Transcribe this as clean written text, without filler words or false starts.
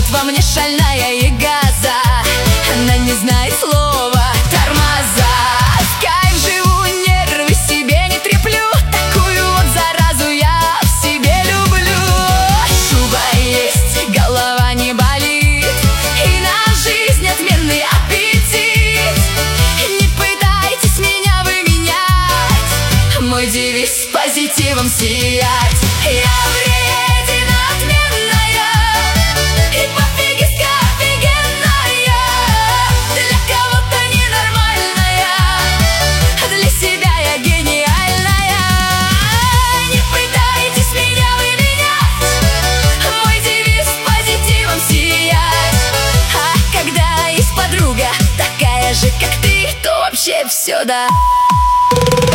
во мне шальная и газа. Она не знает слова тормоза. В кайф живу, нервы себе не треплю. Такую вот заразу я в себе люблю. Шуба есть, голова не болит, и на жизнь отменный аппетит. Не пытайтесь меня вы менять, мой девиз с позитивом сиять. Я вредина отменная, и пофигистка офигенная. Для кого-то ненормальная, для себя я гениальная. Не пытайтесь меня вы менять, мой девиз с позитивом сиять. А когда есть подруга такая же, как ты, то вообще все, да.